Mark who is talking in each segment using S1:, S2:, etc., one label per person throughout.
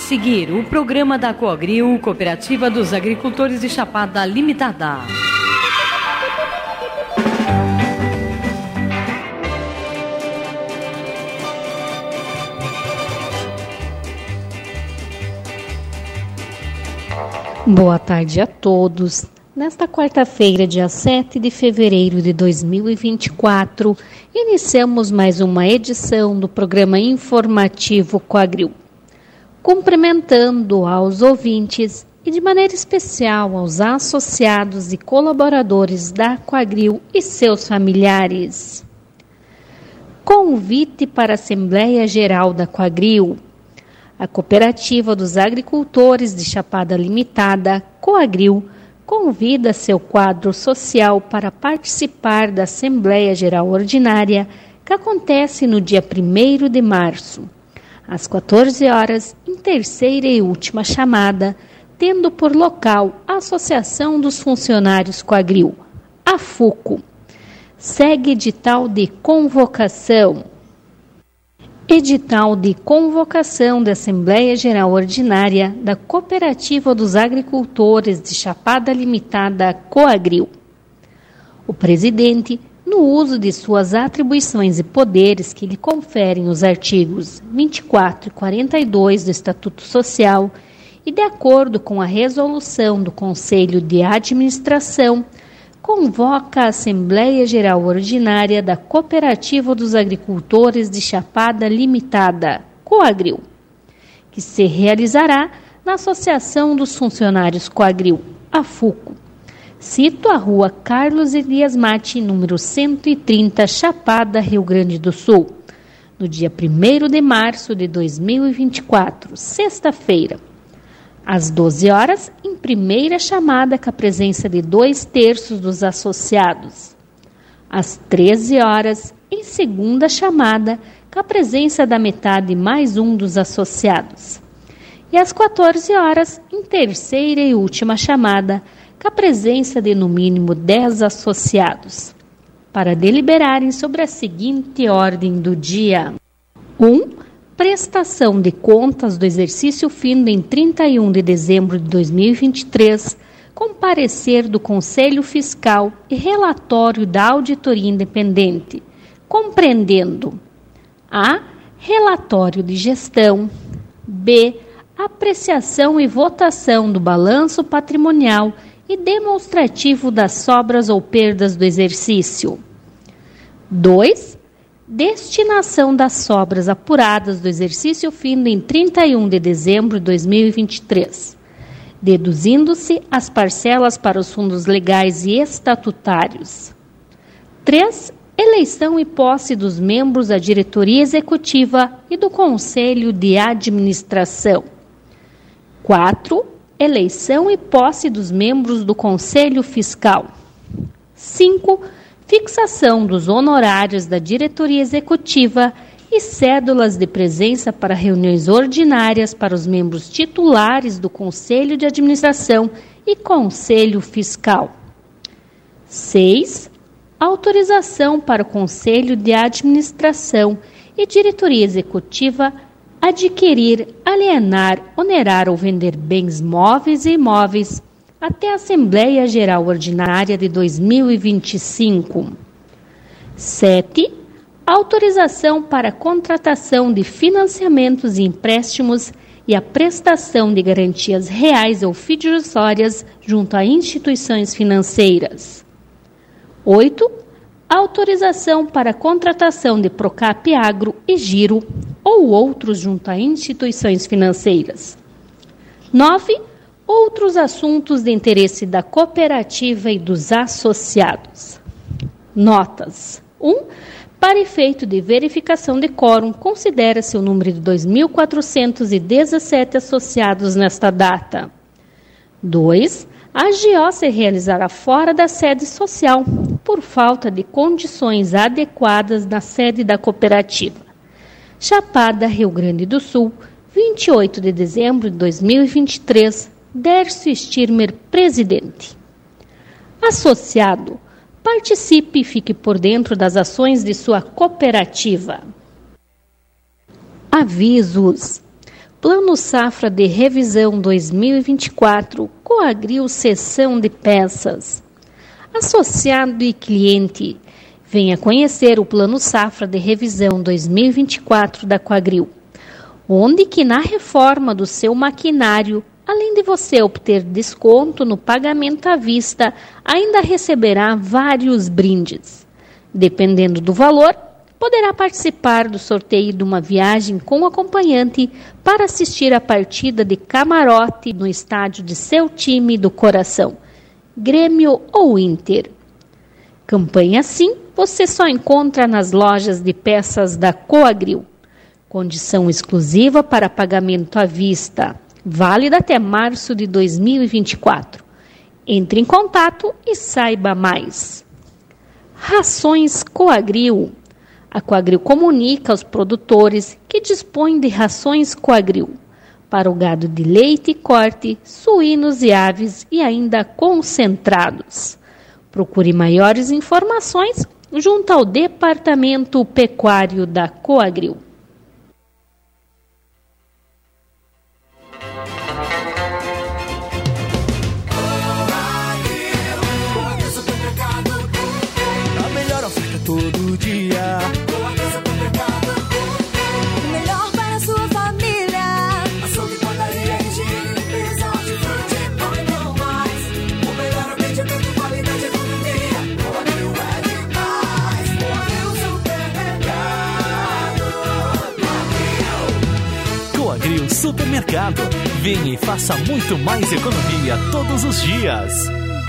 S1: seguir o programa da Coagril, Cooperativa dos Agricultores de Chapada Limitada.
S2: Boa tarde a todos. Nesta quarta-feira, dia 7 de fevereiro de 2024, iniciamos mais uma edição do programa informativo Coagril. Cumprimentando aos ouvintes e de maneira especial aos associados e colaboradores da Coagril e seus familiares. Convite para a Assembleia Geral da Coagril. A Cooperativa dos Agricultores de Chapada Limitada, Coagril, convida seu quadro social para participar da Assembleia Geral Ordinária, que acontece no dia 1º de março, às 14 horas, em terceira e última chamada, tendo por local a Associação dos Funcionários Coagril, a FUCO. Segue edital de convocação. Edital de convocação da Assembleia Geral Ordinária da Cooperativa dos Agricultores de Chapada Limitada, Coagril. O presidente, no uso de suas atribuições e poderes que lhe conferem os artigos 24 e 42 do Estatuto Social e de acordo com a resolução do Conselho de Administração, convoca a Assembleia Geral Ordinária da Cooperativa dos Agricultores de Chapada Limitada, Coagril, que se realizará na Associação dos Funcionários Coagril, a FUCO, sito a Rua Carlos Elias Mate, número 130, Chapada, Rio Grande do Sul, no dia 1º de março de 2024, sexta-feira, às 12 horas, em primeira chamada com a presença de 2/3 dos associados. Às 13 horas, em segunda chamada, com a presença da metade mais um dos associados. E às 14 horas, em terceira e última chamada, com a presença de no mínimo 10 associados, para deliberarem sobre a seguinte ordem do dia. 1. Prestação de contas do exercício findo em 31 de dezembro de 2023, com parecer do Conselho Fiscal e relatório da Auditoria Independente, compreendendo a. Relatório de gestão, b. Apreciação e votação do balanço patrimonial e demonstrativo das sobras ou perdas do exercício. 2. Destinação das sobras apuradas do exercício findo em 31 de dezembro de 2023, deduzindo-se as parcelas para os fundos legais e estatutários. 3. Eleição e posse dos membros da diretoria executiva e do Conselho de Administração. 4. Eleição e posse dos membros do Conselho Fiscal. 5. Fixação dos honorários da diretoria executiva e cédulas de presença para reuniões ordinárias para os membros titulares do Conselho de Administração e Conselho Fiscal. 6. Autorização para o Conselho de Administração e diretoria executiva adquirir, alienar, onerar ou vender bens móveis e imóveis até a Assembleia Geral Ordinária de 2025. 7. Autorização para contratação de financiamentos e empréstimos e a prestação de garantias reais ou fiduciárias junto a instituições financeiras. 8. Autorização para contratação de Procap Agro e Giro ou outros junto a instituições financeiras. 9. Outros assuntos de interesse da cooperativa e dos associados. Notas. 1. Para efeito de verificação de quórum, considera-se o número de 2.417 associados nesta data. 2. A AGO se realizará fora da sede social, por falta de condições adequadas na sede da cooperativa. Chapada, Rio Grande do Sul, 28 de dezembro de 2023, Dércio Stirmer, presidente. Associado, participe e fique por dentro das ações de sua cooperativa. Avisos. Plano Safra de Revisão 2024, Coagril Seção de Peças. Associado e cliente, venha conhecer o Plano Safra de Revisão 2024 da Coagril, onde que na reforma do seu maquinário, além de você obter desconto no pagamento à vista, ainda receberá vários brindes. Dependendo do valor, poderá participar do sorteio de uma viagem com acompanhante para assistir a partida de camarote no estádio de seu time do coração, Grêmio ou Inter. Campanha assim você só encontra nas lojas de peças da Coagril. Condição exclusiva para pagamento à vista, válida até março de 2024. Entre em contato e saiba mais. Rações Coagril. A Coagril comunica aos produtores que dispõem de rações Coagril para o gado de leite e corte, suínos e aves e ainda concentrados. Procure maiores informações junto ao Departamento Pecuário da Coagril.
S3: A melhor oferta todo dia.
S4: O melhor para a sua família. Açougue, padaria, higiene, limpeza, hortifruti, muito mais. O melhor atendimento, qualidade, economia. Coagril é demais. Coagril Supermercado.
S3: Coagril Supermercado. Venha e faça muito mais economia todos os dias.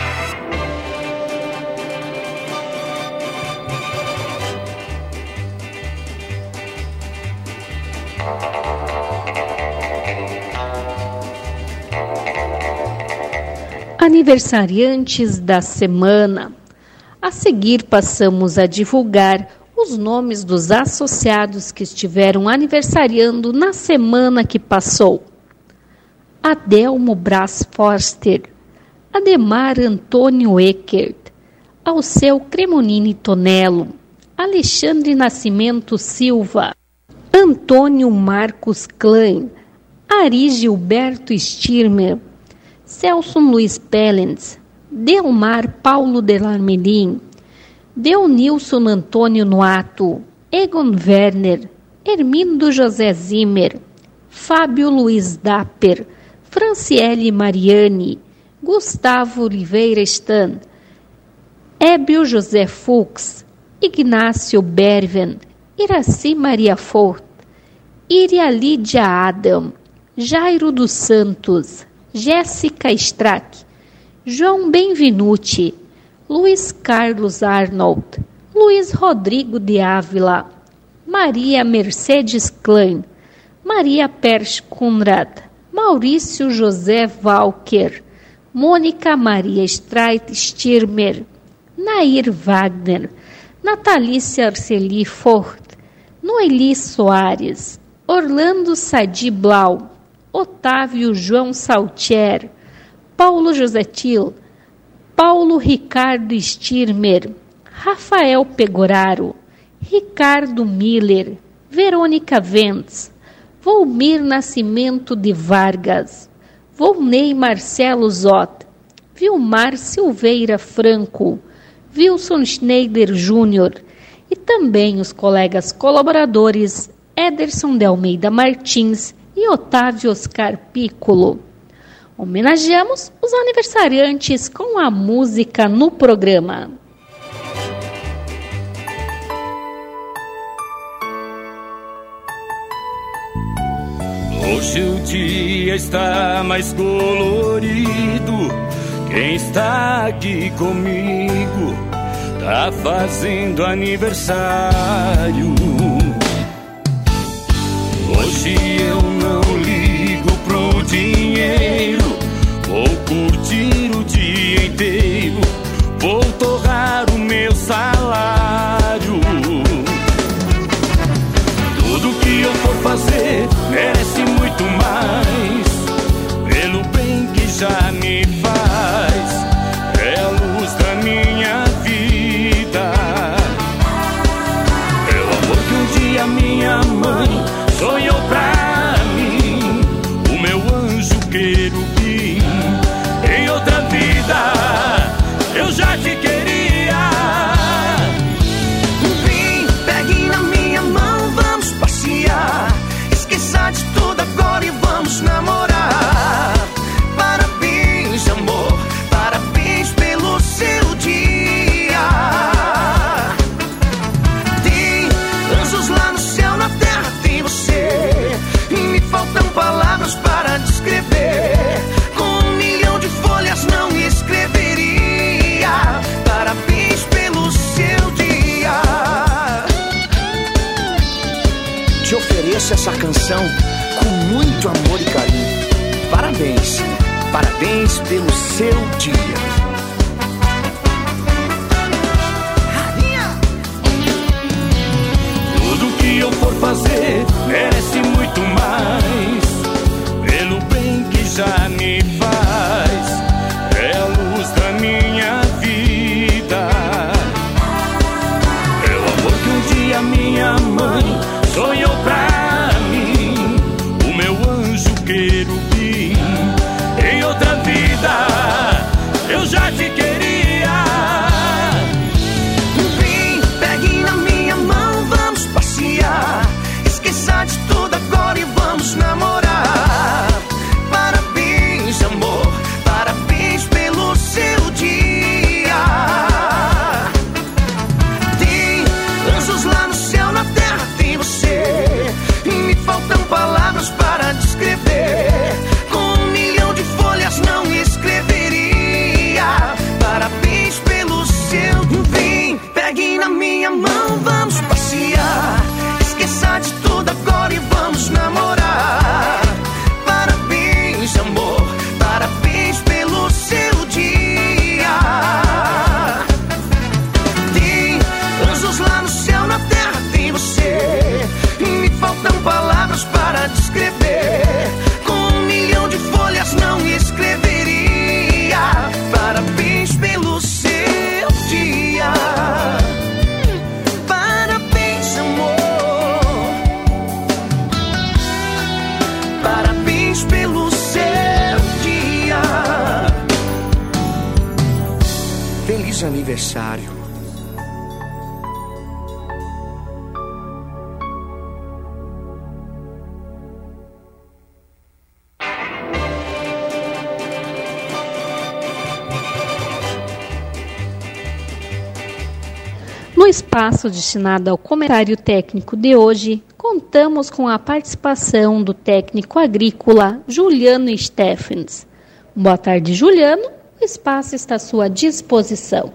S2: Aniversariantes da semana. A seguir passamos a divulgar os nomes dos associados que estiveram aniversariando na semana que passou. Adelmo Brás Forster, Ademar Antônio Eckert, Alceu Cremonini Tonello, Alexandre Nascimento Silva, Antônio Marcos Klein, Ari Gilberto Stirmer, Celso Luiz Pellens, Delmar Paulo Delarmelin, Deonilson Antônio Noato, Egon Werner, Hermindo José Zimmer, Fábio Luiz Dapper, Franciele Mariani, Gustavo Oliveira Stan, Ébio José Fux, Ignácio Berven, Iraci Maria Fort, Iria Lídia Adam, Jairo dos Santos, Jéssica Strack, João Benvenuti, Luiz Carlos Arnold, Luiz Rodrigo de Ávila, Maria Mercedes Klein, Maria Persch Conrad, Maurício José Walker, Mônica Maria Streit Stirmer, Nair Wagner, Natalícia Arceli Fort, Noeli Soares, Orlando Sadi Blau, Otávio João Saltier, Paulo José Til, Paulo Ricardo Stirmer, Rafael Pegoraro, Ricardo Miller, Verônica Ventz, Volmir Nascimento de Vargas, Volney Marcelo Zott, Vilmar Silveira Franco, Wilson Schneider Júnior e também os colegas colaboradores Ederson de Almeida Martins e Otávio Oscar Piccolo. Homenageamos os aniversariantes com a música no programa.
S5: Hoje o dia está mais colorido. Quem está aqui comigo tá fazendo aniversário. Hoje eu não ligo pro dinheiro, vou curtir o dia inteiro, vou torrar o meu salário. Tudo que eu for fazer merece muito mais, pelo bem que já me faz, é a luz da minha vida. É o amor que um dia minha mãe sonhou pra mim.
S6: tudo agora e vamos namorar. Parabéns, amor, parabéns pelo seu dia. Tem anjos lá no céu, na terra tem você, e me faltam palavras para descrever. Com 1 milhão de folhas não escreveria. Parabéns pelo seu dia. Te ofereço essa canção com muito amor e carinho. Parabéns, parabéns pelo seu dia.
S5: Tudo que eu for fazer merece muito mais. Pelo bem que já me faz, é a luz da minha vida. É o amor que um dia minha mãe sonhou pra mim, o meu anjo querubim. Em outra vida eu já te queria.
S6: Vem, pegue na minha mão, vamos passear. Esqueça de tudo agora e vamos namorar. Parabéns, amor, parabéns pelo seu dia. Tem anjos lá no céu, na terra tem você, e me faltam palavras para descrever. Com 1 milhão de folhas não escreveria. Parabéns pelo seu. Vem, pegue na minha mão, vamos passear. Esqueça de tudo agora e vamos namorar. Parabéns, amor, parabéns pelo seu dia. Tem anjos lá no céu, na terra tem você, e me faltam palavras para descrever. Com 1 milhão de folhas não escreveria. Parabéns pelo seu dia. Parabéns, amor, parabéns pelo seu dia. Feliz aniversário.
S2: No espaço destinado ao comentário técnico de hoje, contamos com a participação do técnico agrícola Juliano Steffens. Boa tarde, Juliano. O espaço está à sua disposição.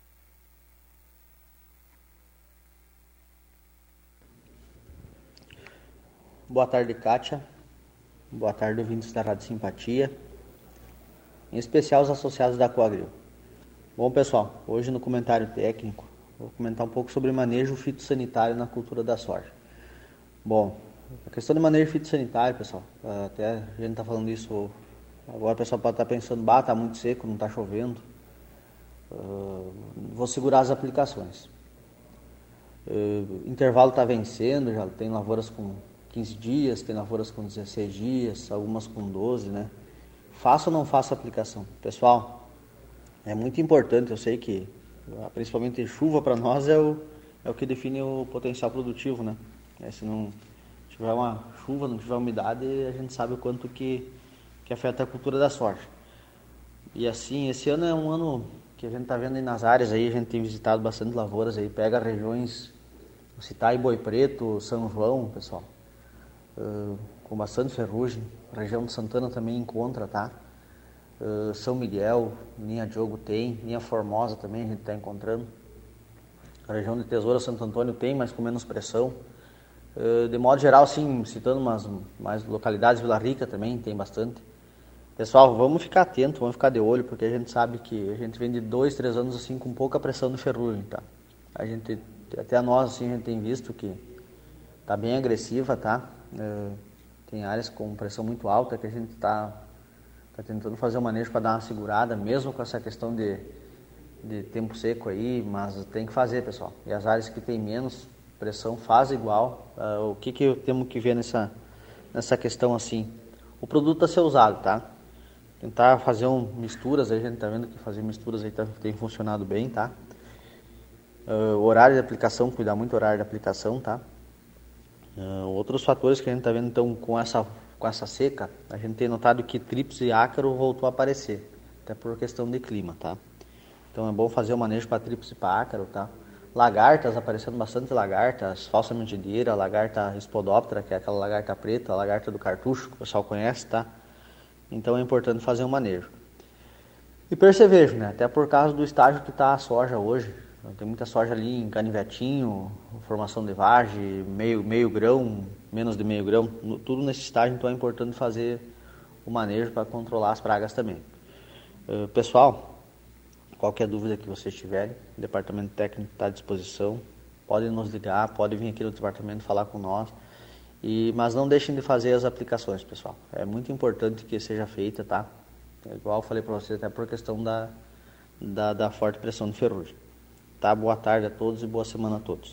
S7: Boa tarde, Kátia. Boa tarde, ouvintes da Rádio Simpatia. Em especial os associados da Coagril. Bom, pessoal, hoje no comentário técnico, vou comentar um pouco sobre manejo fitossanitário na cultura da soja. Bom, a questão de manejo fitossanitário, pessoal, até a gente está falando isso agora, o pessoal pode estar pensando, está muito seco, não está chovendo. Vou segurar as aplicações. Intervalo está vencendo, já tem lavouras com 15 dias, tem lavouras com 16 dias, algumas com 12, né? Faça ou não faça a aplicação? Pessoal, é muito importante, eu sei que principalmente chuva para nós é o que define o potencial produtivo, né? Se não tiver uma chuva, não tiver umidade, a gente sabe o quanto que afeta a cultura da soja. E assim, esse ano é um ano que a gente está vendo aí nas áreas, aí, a gente tem visitado bastante lavouras, aí, pega regiões, vou citar aí Boi Preto, São João, pessoal, com bastante ferrugem. A região de Santana também encontra, tá? São Miguel, linha Diogo tem, linha Formosa também a gente está encontrando. A região de Tesoura, Santo Antônio tem, mas com menos pressão. De modo geral, assim, citando mais localidades, Vila Rica também tem bastante. Pessoal, vamos ficar atentos, vamos ficar de olho, porque a gente sabe que a gente vem de 2, 3 anos assim com pouca pressão de ferrugem, tá? A gente, até nós, assim, a gente tem visto que tá bem agressiva, tá? Tem áreas com pressão muito alta que a gente tá tentando fazer um manejo para dar uma segurada, mesmo com essa questão de tempo seco aí, mas tem que fazer, pessoal. E as áreas que tem menos pressão faz igual. O que temos que ver nessa questão assim? O produto a ser usado, tá? Tentar fazer misturas, aí a gente tá vendo que fazer misturas aí tem funcionado bem, tá? O horário de aplicação, cuidar muito do horário de aplicação, tá? Outros fatores que a gente tá vendo, então, com essa com essa seca, a gente tem notado que tríplice e ácaro voltou a aparecer, até por questão de clima, tá? Então é bom fazer o manejo para tríplice e para ácaro, tá? Lagartas, aparecendo bastante lagartas, falsa mentideira, lagarta espodóptera, que é aquela lagarta preta, a lagarta do cartucho, que o pessoal conhece, tá? Então é importante fazer um manejo. E percevejo, né? Até por causa do estágio que está a soja hoje. Tem muita soja ali em canivetinho, formação de vagem, meio grão, menos de meio grão. Tudo nesse estágio, então é importante fazer o manejo para controlar as pragas também. Pessoal, qualquer dúvida que vocês tiverem, o departamento técnico está à disposição. Podem nos ligar, podem vir aqui no departamento falar com nós. Mas não deixem de fazer as aplicações, pessoal. É muito importante que seja feita, tá? Igual eu falei para vocês, até por questão da forte pressão de ferrugem. Tá? Boa tarde a todos e boa semana a todos.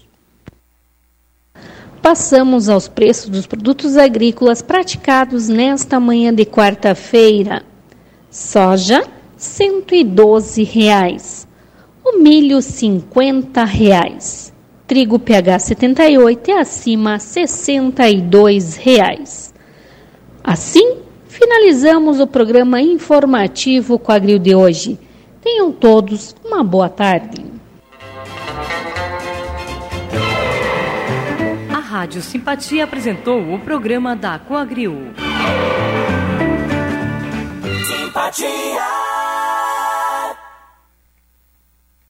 S2: Passamos aos preços dos produtos agrícolas praticados nesta manhã de quarta-feira. Soja, R$ 112. O milho, R$ 50. Trigo PH 78 e acima, R$ 62. Assim, finalizamos o programa informativo Coagril de hoje. Tenham todos uma boa tarde.
S1: A Rádio Simpatia apresentou o programa da Coagril.
S4: Simpatia.